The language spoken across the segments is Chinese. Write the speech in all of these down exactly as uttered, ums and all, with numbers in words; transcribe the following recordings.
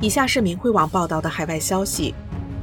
以下是明慧网报道的海外消息，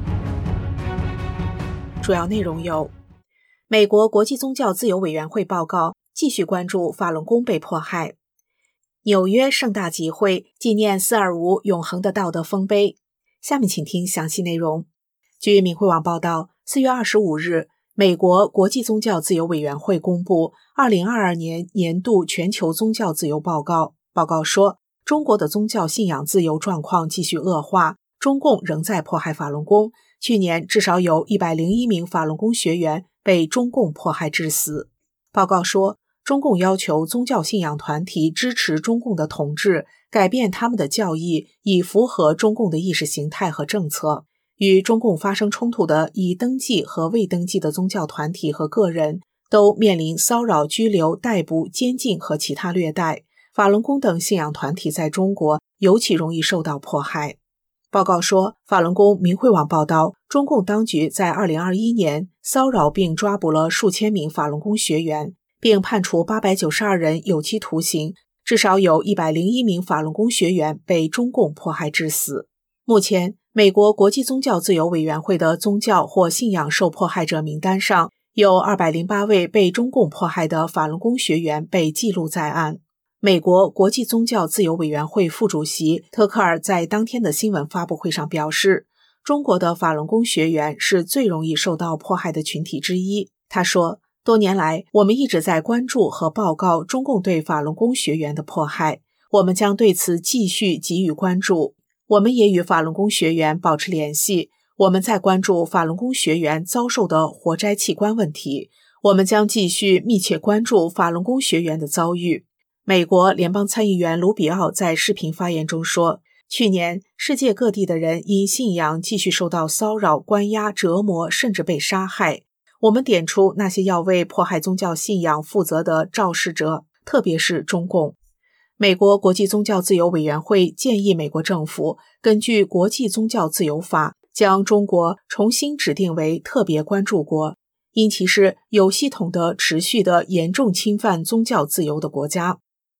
主要内容有：美国国际宗教自由委员会报告继续关注法轮功被迫害；纽约盛大集会纪念四二五永恒的道德丰碑。下面请听详细内容。据明慧网报道，四月二十五日，美国国际宗教自由委员会公布二零二二年年度全球宗教自由报告。报告说，中国的宗教信仰自由状况继续恶化，中共仍在迫害法轮功。去年至少有一百零一名法轮功学员被中共迫害致死。报告说，中共要求宗教信仰团体支持中共的统治，改变他们的教义，以符合中共的意识形态和政策。与中共发生冲突的已登记和未登记的宗教团体和个人都面临骚扰、拘留、逮捕、监禁和其他虐待。法轮功等信仰团体在中国尤其容易受到迫害。报告说，法轮功明慧网报道，中共当局在二零二一年骚扰并抓捕了数千名法轮功学员，并判处八百九十二人有期徒刑，至少有一百零一名法轮功学员被中共迫害致死。目前，美国国际宗教自由委员会的宗教或信仰受迫害者名单上，有二百零八位被中共迫害的法轮功学员被记录在案。美国国际宗教自由委员会副主席特克尔在当天的新闻发布会上表示，中国的法轮功学员是最容易受到迫害的群体之一。他说，多年来，我们一直在关注和报告中共对法轮功学员的迫害，我们将对此继续给予关注。我们也与法轮功学员保持联系，我们在关注法轮功学员遭受的活摘器官问题，我们将继续密切关注法轮功学员的遭遇。美国联邦参议员卢比奥在视频发言中说，去年世界各地的人因信仰继续受到骚扰、关押、折磨，甚至被杀害。我们点出那些要为迫害宗教信仰负责的肇事者，特别是中共。美国国际宗教自由委员会建议美国政府根据国际宗教自由法，将中国重新指定为特别关注国，因其是有系统的、持续的严重侵犯宗教自由的国家。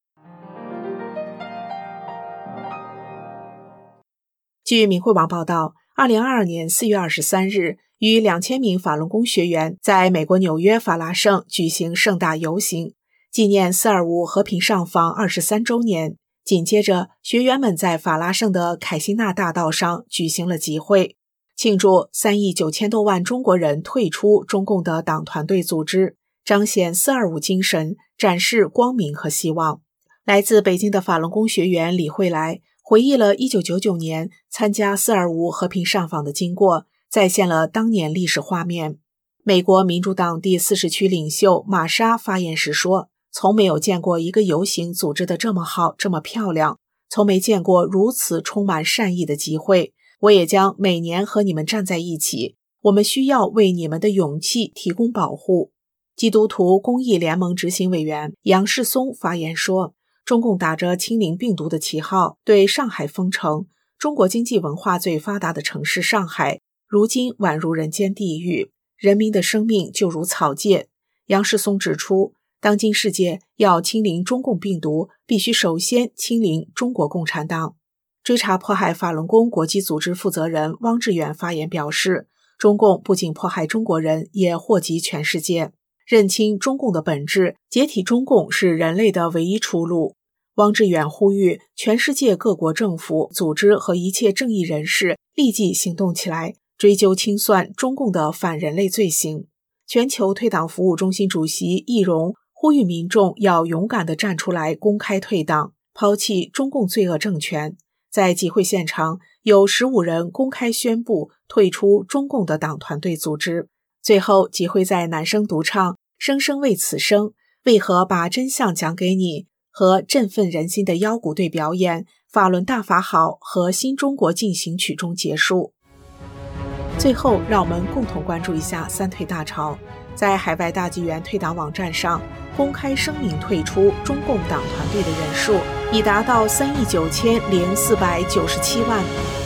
据明慧网报道，二零二二年四月二十三日，逾两千名法轮功学员在美国纽约法拉盛举行盛大游行，纪念四二五和平上访二十三周年。紧接着，学员们在法拉盛的凯辛纳大道上举行了集会，庆祝三亿九千多万中国人退出中共的党团队组织，彰显四二五精神，展示光明和希望。来自北京的法轮功学员李慧来回忆了一九九九年参加四二五和平上访的经过，再现了当年历史画面。美国民主党第四十区领袖玛莎发言时说，从没有见过一个游行组织得这么好，这么漂亮，从没见过如此充满善意的集会。我也将每年和你们站在一起，我们需要为你们的勇气提供保护。基督徒公益联盟执行委员杨世松发言说，中共打着清零病毒的旗号对上海封城，中国经济文化最发达的城市上海如今宛如人间地狱，人民的生命就如草芥。杨世松指出，当今世界要清零中共病毒，必须首先清零中国共产党。追查迫害法轮功国际组织负责人汪志远发言表示，中共不仅迫害中国人，也祸及全世界。认清中共的本质，解体中共是人类的唯一出路。汪志远呼吁全世界各国政府、组织和一切正义人士立即行动起来，追究清算中共的反人类罪行。全球退党服务中心主席易荣呼吁民众要勇敢地站出来，公开退党，抛弃中共罪恶政权。在集会现场，有十五人公开宣布退出中共的党团队组织。最后，集会在男声独唱《生生为此生》，为何把真相讲给你和振奋人心的腰鼓队表演《法轮大法好》和新中国进行曲中结束。最后，让我们共同关注一下三退大潮。在海外大纪元退党网站上，公开声明退出中共党团队的人数已达到三亿九千零四百九十七万。